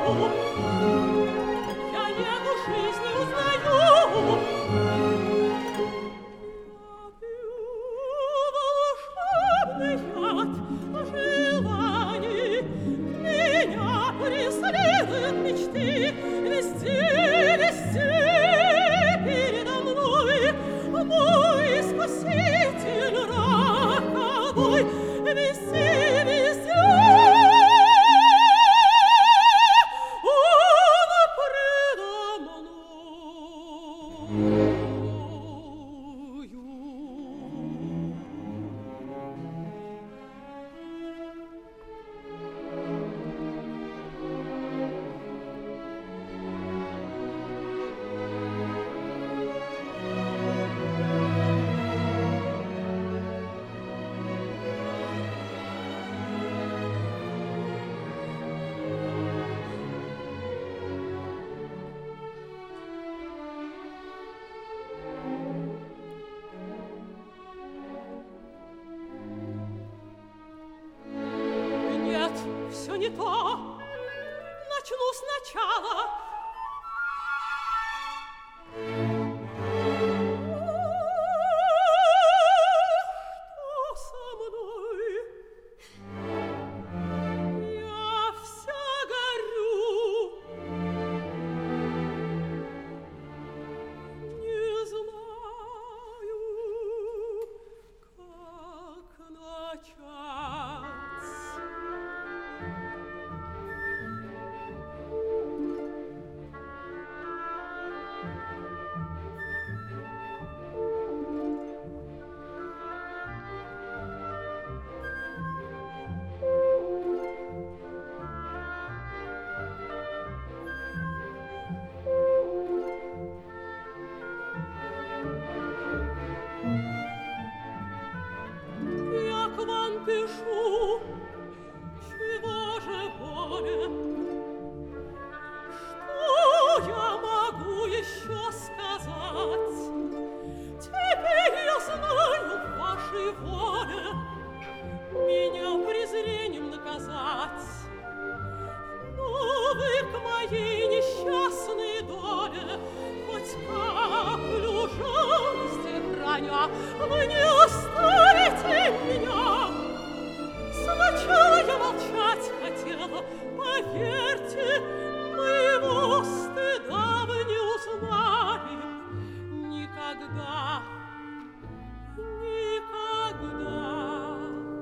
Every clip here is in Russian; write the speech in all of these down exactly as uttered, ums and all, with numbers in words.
Я негу жизни узнаю. Я пью волшебный яд желаний. Меня преследуют мечты везде, везде передо мной. Мой спаситель роковой везде, везде. Все не то. Начну сначала. Что со мной? Я вся горю. Не знаю, как начать. Я к вам пишу, чего же более? Что я могу еще сказать? Теперь я знаю в вашей воле меня презрением наказать. Но вы к моей несчастной доле хоть каплю жалости храня, вы не оставите меня. Сначала я молчать хотела, поверьте, моего стыда вы не узнали. Никогда, никогда.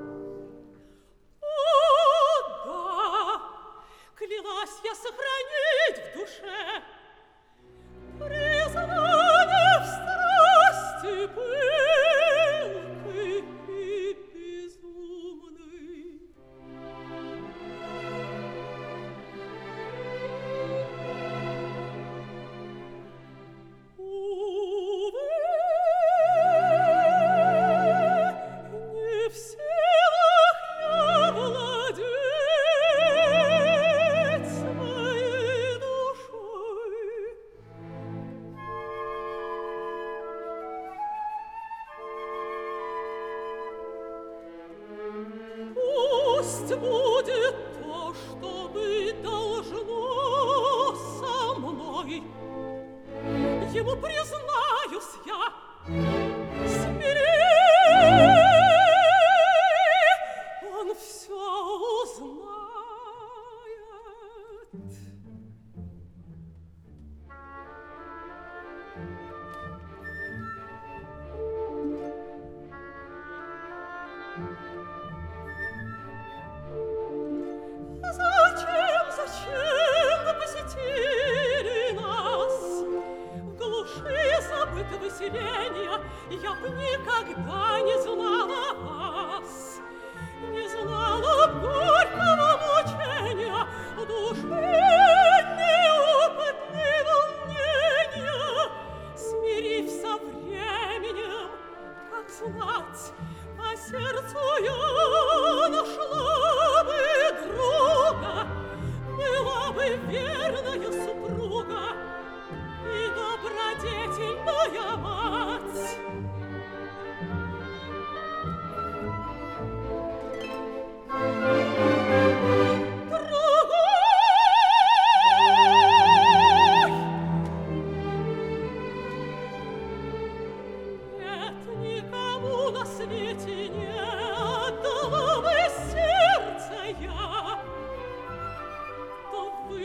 О, да, клялась я сохранить в душе признание в страсти пылкой и безумной. Увы, не в силах я владеть своей душой. Пусть будет то, что быть должно со мной. Ему признаюсь я смирее, он все узнает. Зачем, зачем вы посетили нас в глуши забытого селения? Я б никогда не знала вас, не знала б горького мучения души.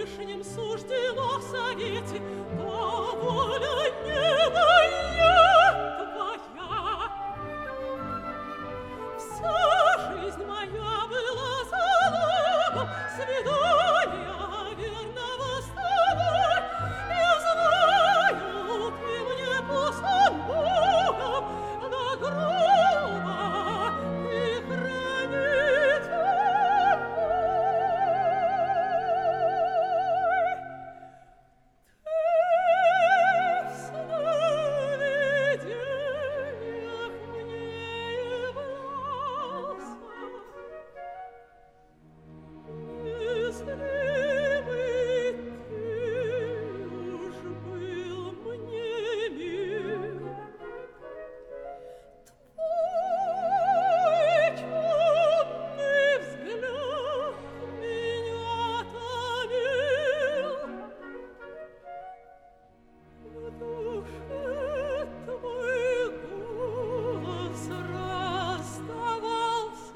Всевышним суждено совете, то воля не моя, твоя. Вся жизнь моя была залогом свидания верного с тобой. Я знаю, ты мне послан Богом до гроба, ты хранитель мой. Ты в сновидениях мне являлся, незримый ты уж был мне мил. Твой чудный взгляд меня томил, в душе твой голос раздавался.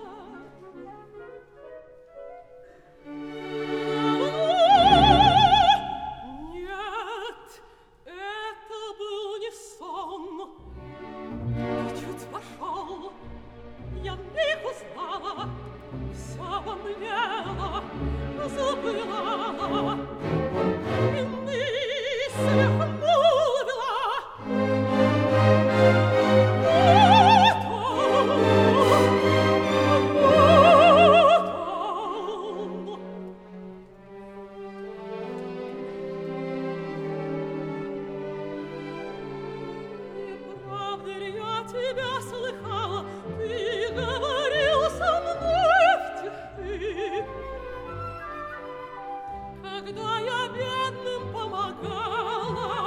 Нет, это был не сон. Ты чуть вошел, я вмиг узнала, все обомлела, забыла, и мысль молвила: вот он, вот он. Не правда ли я тебя слыхала? Ты говорил со мной в тиши, когда я бедным помогала.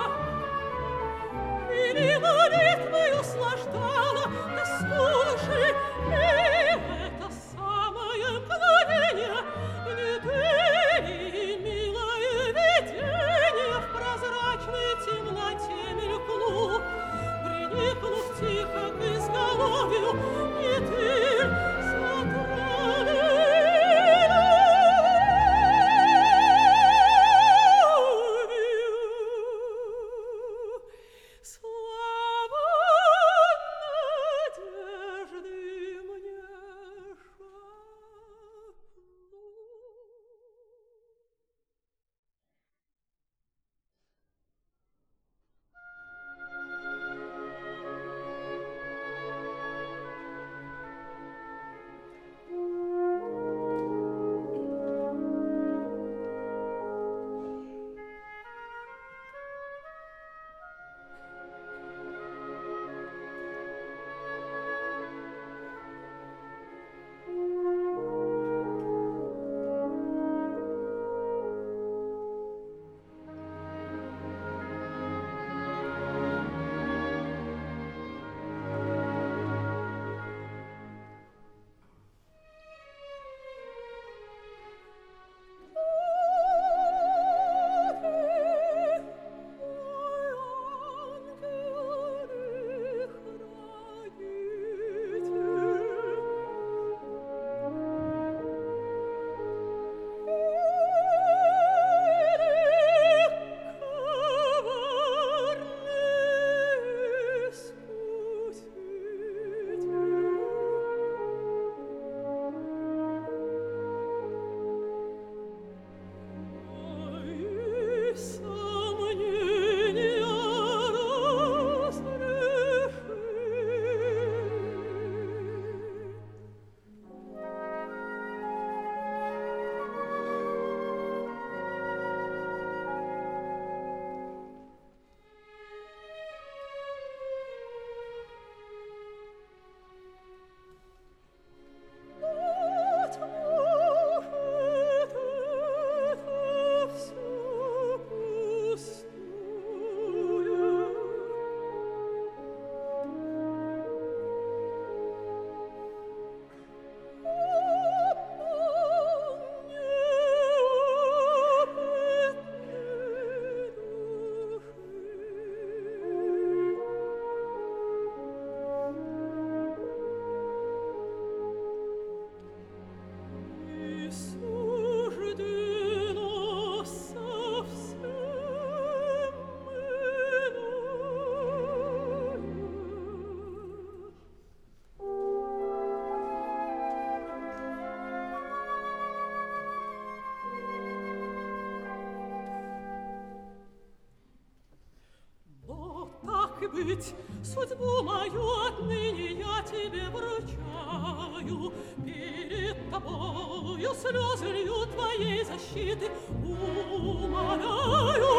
быть, судьбу мою отныне я тебе вручаю. Перед тобою слезы лью твоей защиты умоляю.